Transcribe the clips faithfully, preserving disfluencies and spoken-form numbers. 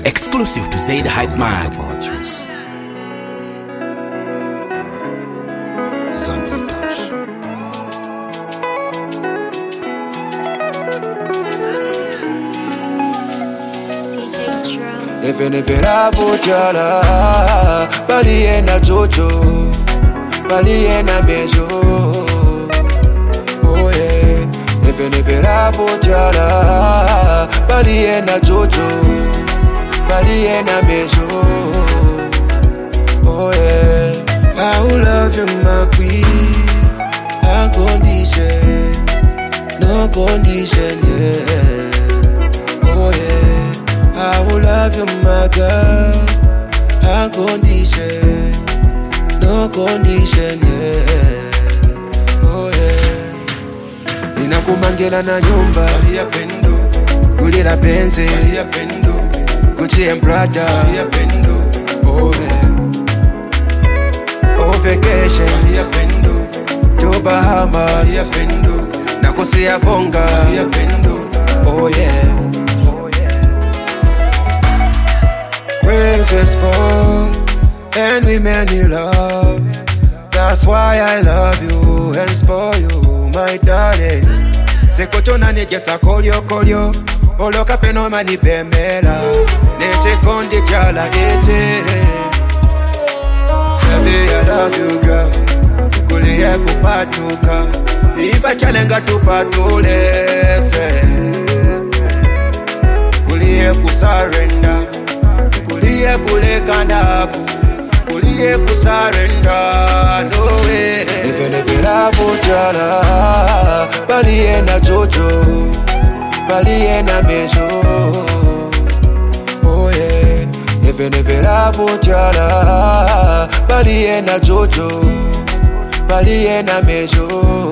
Exclusive to Zaid Hype Mag. Zambia Touch. Even if it abujala, bali na jojo, bali na mejo. Oh yeah. Even if it abujala, bali na jojo, bali na mejo. Oh yeah. I will love you, my queen. Uncondition, no condition, yeah. Oh yeah. I will love you, my girl. Uncondition, no condition, yeah. Oh yeah. Ninakumangela na nyumba ya pendo, kulira penzi ya pendo, Gucci and Prada ya pendo. Oh yeah. Oh vacation ya pendo, to Bahamas ya pendo, nakosea vonga ya pendo. Oh yeah. We're just born, and we many love. That's why I love you and spoil you, my darling. Sekotona nejesa kolyo kolyo, oloka peno mani pemela, neche kondi jala eche. Baby, I love you, girl. Kuliye kupatuka, ifa chalenga tupatule se. Kuliye kusarenda, kuliye kuleka naku, kuliye kusarenda, no way. Even if it abujala, baliye na jojo, baliye na mejo. Oh yeah. Even if it abujala, baliye na jojo, baliye na mejo.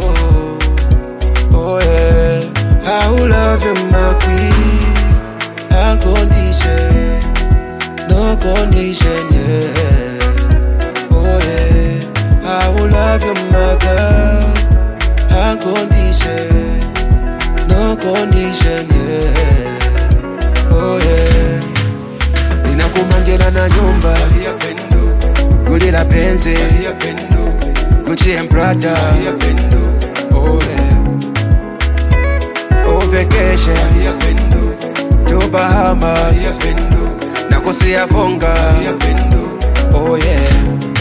Oh yeah. I will love you, my queen. Uncondition, no condition, yeah. Oh yeah. I will love you, my girl. Uncondition, no condition, yeah. Oh yeah. Ninakumangela na nyumba ya pendo, kulira penzi ya pendo, Gucci and Prada ya pendo. Oh yeah. Oh vacation ya pendo, to Bahamas ya pendo, nakosea vonga ya pendo. Oh yeah.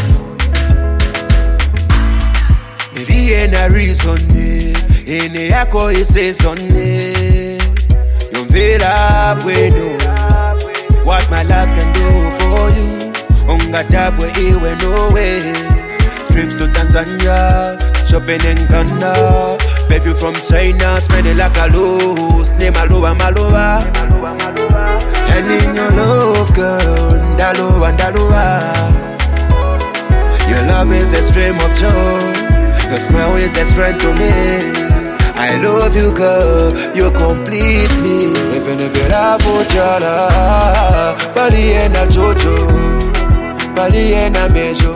Niliye na reason ni ene yako isezone, yomvela bueno. What my love can do for you, ungatapwe iwe no way. Trips to Tanzania, shopping in Ghana, baby from China, spread it like a loose. Name Maluba Maluba, and in your love, girl, Ndaluba Ndaluba. Your love is a stream of joy, your smile is a strength to me. I love you, girl, you complete me. Even if it abujala, baliye na jojo, baliye na mejo.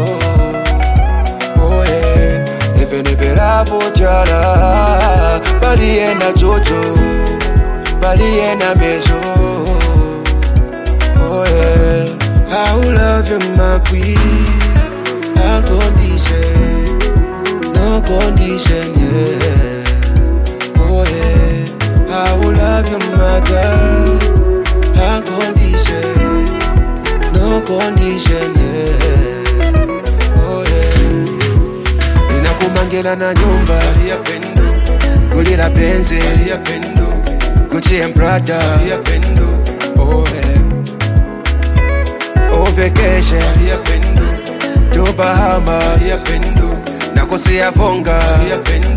Oh yeah. Even if it abujala, baliye na jojo, baliye na mejo. Oh yeah. I will love you, my queen. Uncondition, no condition, yeah. Oh yeah. I will love you, my girl. Uncondition, no condition, yeah. Oh yeah. Ninakumangela na nyumba ya pendo, kulira penzi ya pendo, Gucci and Prada ya pendo. Oh yeah. Oh vacation ya pendo, to Bahamas ya pendo, nakosea vonga ya pendo.